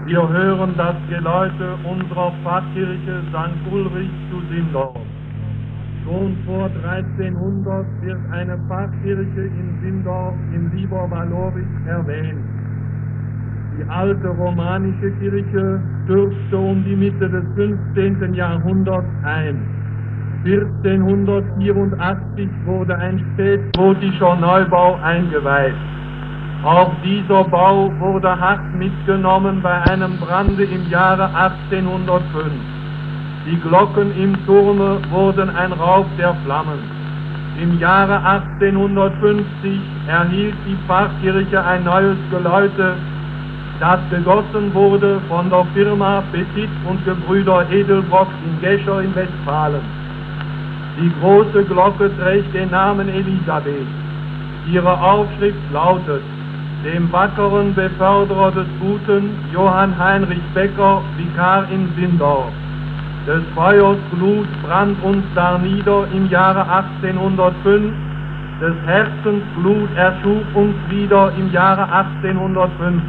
Wir hören das Geläute unserer Pfarrkirche St. Ulrich zu Sindorf. Schon vor 1300 wird eine Pfarrkirche in Sindorf im Liber Valoris erwähnt. Die alte romanische Kirche stürzte um die Mitte des 15. Jahrhunderts ein. 1484 wurde ein spätgotischer Neubau eingeweiht. Auch dieser Bau wurde hart mitgenommen bei einem Brande im Jahre 1805. Die Glocken im Turme wurden ein Raub der Flammen. Im Jahre 1850 erhielt die Pfarrkirche ein neues Geläute, das gegossen wurde von der Firma Petit und Gebrüder Edelbrock in Gescher in Westfalen. Die große Glocke trägt den Namen Elisabeth. Ihre Aufschrift lautet: Dem wackeren Beförderer des Guten, Johann Heinrich Becker, Vikar in Sindorf. Des Feuers Glut brannt uns darnieder im Jahre 1805, des Herzens Glut erschuf uns wieder im Jahre 1850.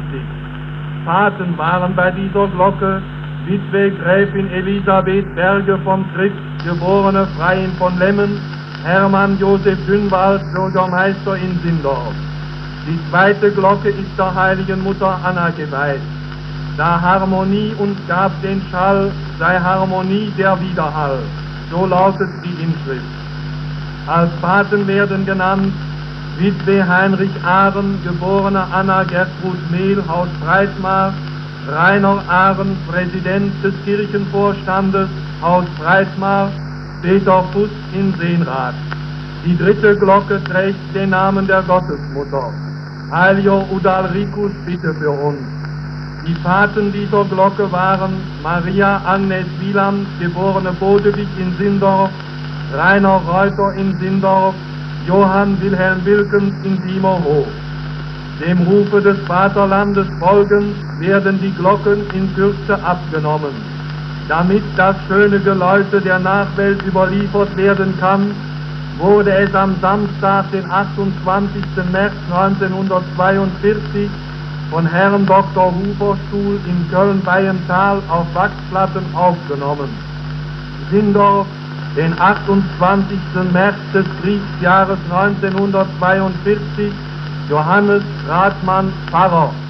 Paten waren bei dieser Glocke Witwe Gräfin Elisabeth Berge vom Tritt, geborene Freiin von Lemmen, Hermann Josef Dünwald, Bürgermeister in Sindorf. Die zweite Glocke ist der heiligen Mutter Anna geweiht. Da Harmonie uns gab den Schall, sei Harmonie der Widerhall. So lautet die Inschrift. Als Paten werden genannt Witwe Heinrich Ahren, geborene Anna Gertrud Mehl, Haus Breitmar, Rainer Ahren, Präsident des Kirchenvorstandes, Haus Breitmar, Peter Fuß in Seenrath. Die dritte Glocke trägt den Namen der Gottesmutter. Heiliger Udalricus, bitte für uns. Die Paten dieser Glocke waren Maria Agnes Wieland, geborene Bodewig in Sindorf, Rainer Reuter in Sindorf, Johann Wilhelm Wilkens in Diemerhof. Dem Rufe des Vaterlandes folgend werden die Glocken in Kürze abgenommen. Damit das schöne Geläute der Nachwelt überliefert werden kann, wurde es am Samstag, den 28. März 1942, von Herrn Dr. Huberstuhl in Köln-Beienthal auf Wachsplatten aufgenommen. Sindorf, den 28. März des Kriegsjahres 1942, Johannes Rathmann, Pfarrer.